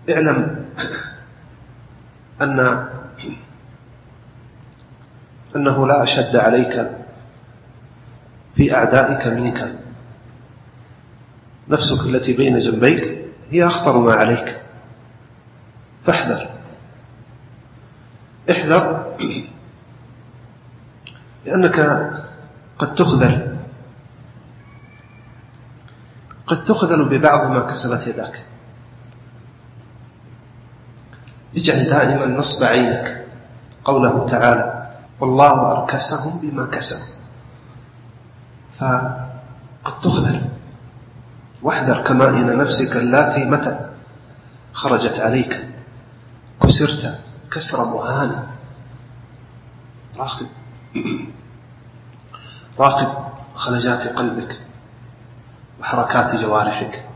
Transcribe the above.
اعلم أنه لا أشد عليك في أعدائك منك، نفسك التي بين جنبيك هي أخطر ما عليك، فاحذر، احذر، لأنك قد تخذل ببعض ما كسبت يداك. اجعل دائما نصب عينك قوله تعالى: والله أركسهم بما كسبوا، فقد تخذل. واحذر كمائن نفسك التي متى خرجت عليك كسرت كسر مهان. راقب خلجات قلبك وحركات جوارحك،